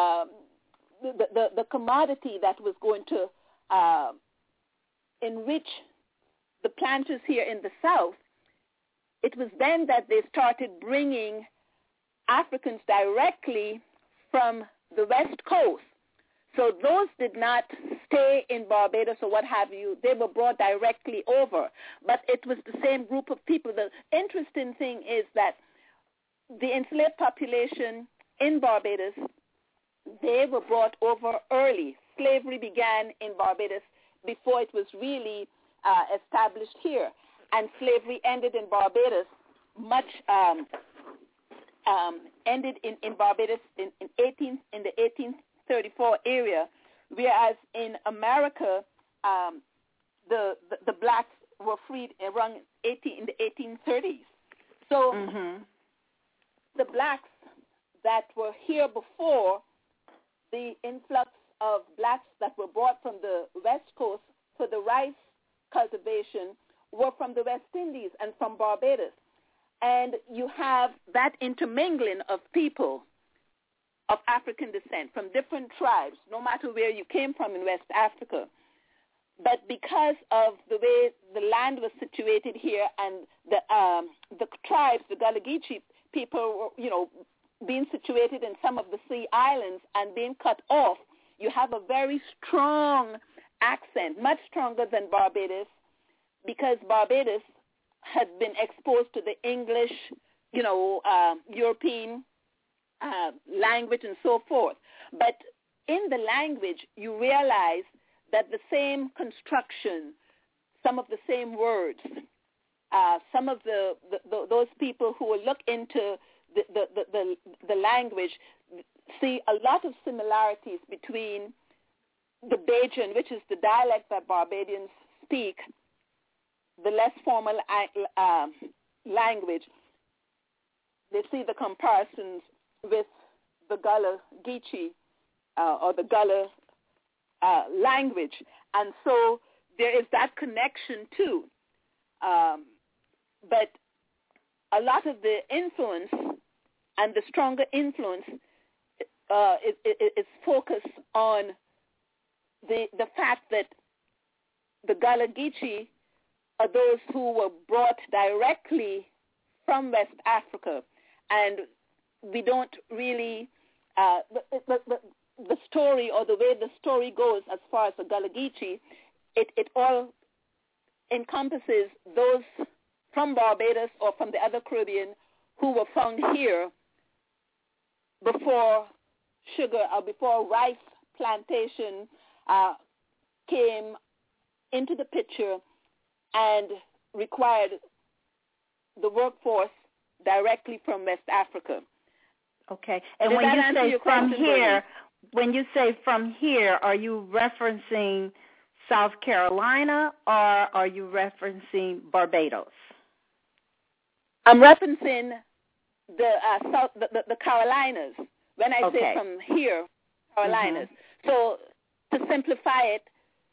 Speaker 2: commodity that was going to enrich the planters here in the South, it was then that they started bringing Africans directly from the West Coast. So those did not stay in Barbados or what have you. They were brought directly over. But it was the same group of people. The interesting thing is that the enslaved population in Barbados, they were brought over early. Slavery began in Barbados before it was really established here. And slavery ended in Barbados ended in Barbados in the 1834 area, whereas in America, the blacks were freed around in the 1830s. So the blacks that were here before the influx of blacks that were brought from the West Coast for the rice cultivation were from the West Indies and from Barbados. And you have that intermingling of people of African descent from different tribes, no matter where you came from in West Africa. But because of the way the land was situated here and the tribes, the Gullah Geechee people, were, being situated in some of the sea islands and being cut off, you have a very strong accent, much stronger than Barbados, because Barbados had been exposed to the English, European language and so forth. But in the language, you realize that the same construction, some of the same words, some of those people who will look into the language see a lot of similarities between the Bajan, which is the dialect that Barbadians speak, the less formal language. They see the comparisons with the Gullah Geechee or the Gullah language. And so there is that connection too. But a lot of the influence and the stronger influence is focused on the fact that the Gullah Geechee are those who were brought directly from West Africa. And we don't really, the story or the way the story goes as far as the Gullah Geechee, it all encompasses those from Barbados or from the other Caribbean who were found here before sugar or before rice plantation came into the picture and required the workforce directly from West Africa.
Speaker 1: Okay. And when you say from here, are you referencing South Carolina or are you referencing Barbados?
Speaker 2: I'm referencing the Carolinas. When I say from here, Carolinas. So to simplify it,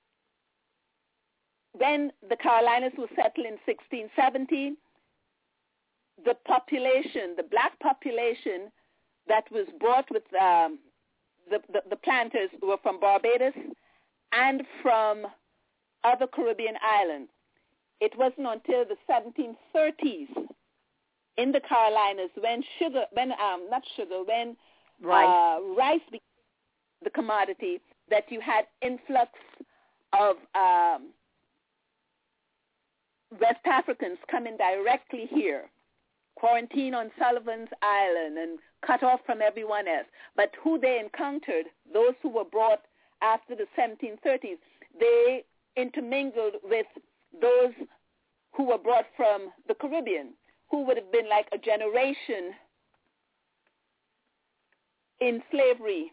Speaker 2: when the Carolinas were settled in 1670, the population, the black population that was brought with the planters were from Barbados and from other Caribbean islands. It wasn't until the 1730s in the Carolinas when rice became the commodity that you had influx of West Africans coming directly here, quarantined on Sullivan's Island and cut off from everyone else. But who they encountered, those who were brought after the 1730s, they intermingled with those who were brought from the Caribbean, who would have been like a generation in slavery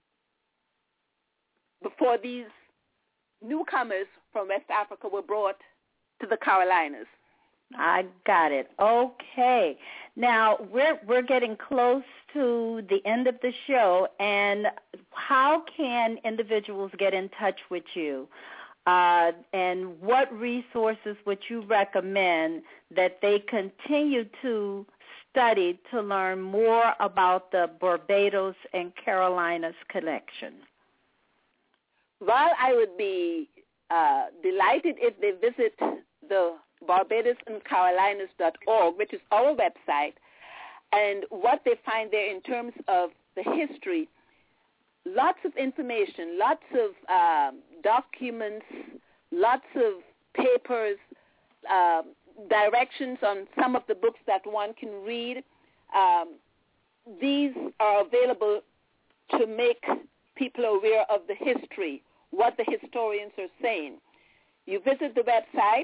Speaker 2: before these newcomers from West Africa were brought to the Carolinas.
Speaker 1: I got it. Okay. Now, we're getting close to the end of the show, and how can individuals get in touch with you? And what resources would you recommend that they continue to study to learn more about the Barbados and Carolinas connection?
Speaker 2: Well, I would be delighted if they visit the barbadosandcarolinas.org, which is our website, and what they find there in terms of the history, lots of information, lots of documents, lots of papers, directions on some of the books that one can read. These are available to make people aware of the history, what the historians are saying. You visit the website,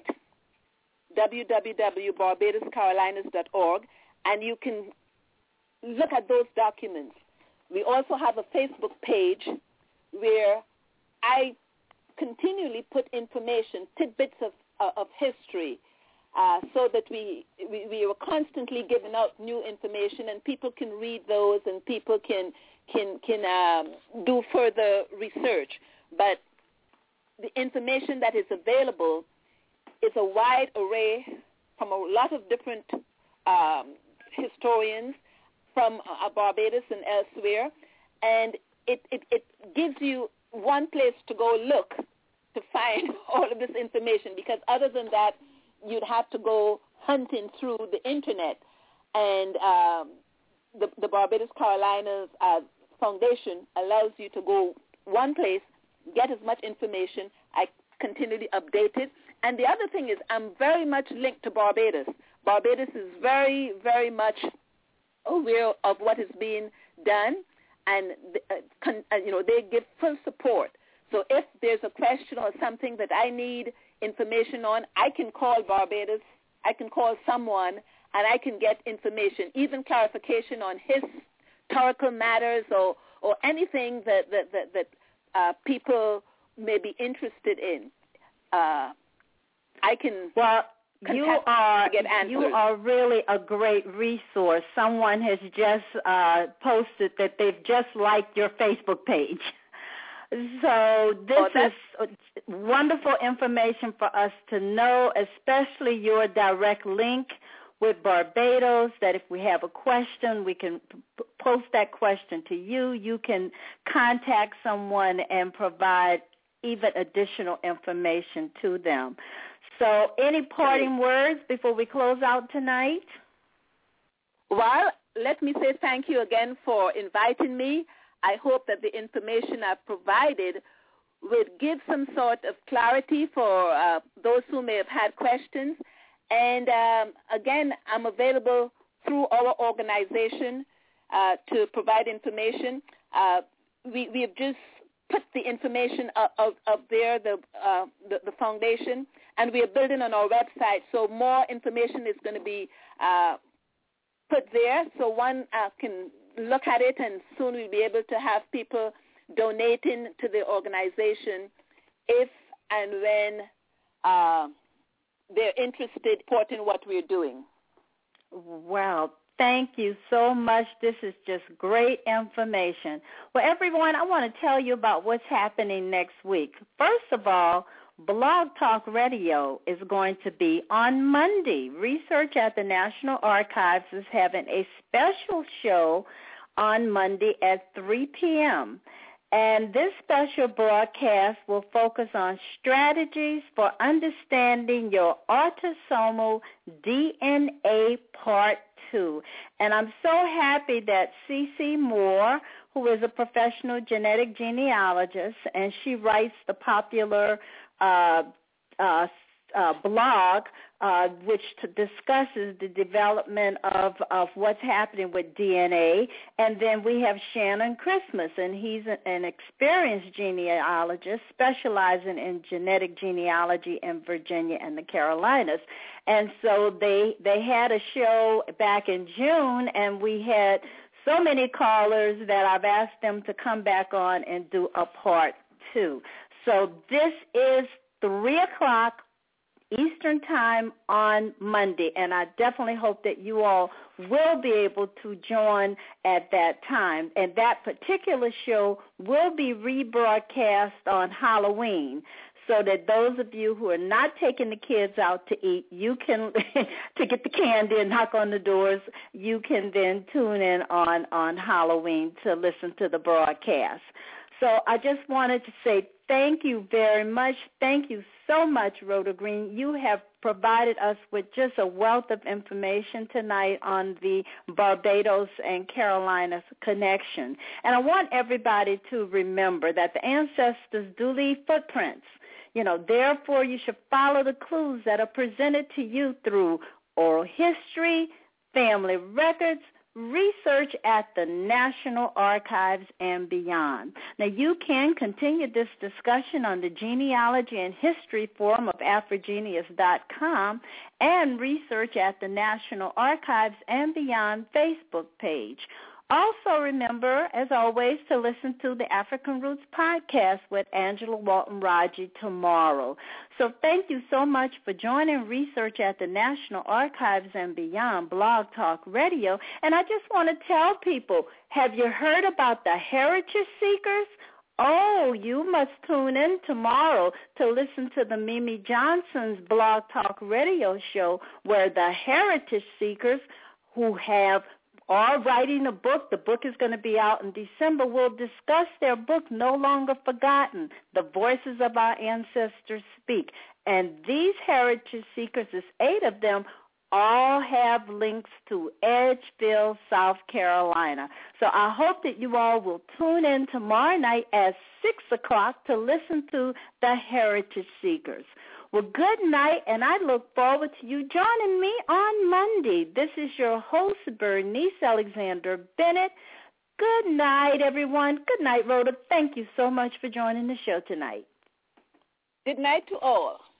Speaker 2: www.barbadoscarolinas.org, and you can look at those documents. We also have a Facebook page where I continually put information, tidbits of history, so that we are constantly giving out new information, and people can read those, and people can do further research. But the information that is available is a wide array from a lot of different historians from Barbados and elsewhere, and it gives you one place to go look to find all of this information, because other than that, you'd have to go hunting through the internet. And the Barbados Carolinas Foundation allows you to go one place, get as much information. I continually update it. And the other thing is, I'm very much linked to Barbados. Barbados is very, very much aware of what is being done, and they give full support. So if there's a question or something that I need information on, I can call Barbados, I can call someone, and I can get information, even clarification on historical matters or anything that people may be interested in. I can
Speaker 1: You are really a great resource. Someone has just posted that they've just liked your Facebook page. So this is wonderful information for us to know, especially your direct link with Barbados, that if we have a question, we can post that question to you. You can contact someone and provide even additional information to them. So any parting words before we close out tonight?
Speaker 2: Well, let me say thank you again for inviting me. I hope that the information I've provided would give some sort of clarity for those who may have had questions. And again, I'm available through our organization to provide information. We have just put the information up there, the foundation, and we are building on our website. So more information is going to be put there, so one can look at it, and soon we'll be able to have people donating to the organization if and when they're interested in supporting what we're doing.
Speaker 1: Wow. Thank you so much. This is just great information. Well, everyone, I want to tell you about what's happening next week. First of all, Blog Talk Radio is going to be on Monday. Research at the National Archives is having a special show on Monday at 3 p.m. And this special broadcast will focus on strategies for understanding your autosomal DNA Part 2. And I'm so happy that C.C. Moore, who is a professional genetic genealogist, and she writes the popular blog, which discusses the development of what's happening with DNA. And then we have Shannon Christmas, and he's an experienced genealogist specializing in genetic genealogy in Virginia and the Carolinas. And so they had a show back in June, and we had so many callers that I've asked them to come back on and do a part 2. So this is 3 o'clock Eastern Time on Monday, and I definitely hope that you all will be able to join at that time. And that particular show will be rebroadcast on Halloween, so that those of you who are not taking the kids out to eat, you can, to get the candy and knock on the doors, you can then tune in on Halloween to listen to the broadcast. So I just wanted to say thank you very much. Thank you so much, Rhoda Green. You have provided us with just a wealth of information tonight on the Barbados and Carolinas connection. And I want everybody to remember that the ancestors do leave footprints. Therefore, you should follow the clues that are presented to you through oral history, family records, research at the National Archives, and beyond. Now, you can continue this discussion on the Genealogy and History Forum of Afrogenius.com and research at the National Archives and Beyond Facebook page. Also remember, as always, to listen to the African Roots podcast with Angela Walton Raji tomorrow. So thank you so much for joining Research at the National Archives and Beyond Blog Talk Radio. And I just want to tell people, have you heard about the Heritage Seekers? Oh, you must tune in tomorrow to listen to the Mimi Johnson's Blog Talk Radio show, where the Heritage Seekers, who are writing a book, the book is going to be out in December, will discuss their book, No Longer Forgotten, The Voices of Our Ancestors Speak. And these Heritage Seekers, there's 8 of them, all have links to Edgeville, South Carolina. So I hope that you all will tune in tomorrow night at 6 o'clock to listen to the Heritage Seekers. Well, good night, and I look forward to you joining me on Monday. This is your host, Bernice Alexander Bennett. Good night, everyone. Good night, Rhoda. Thank you so much for joining the show tonight.
Speaker 2: Good night to all.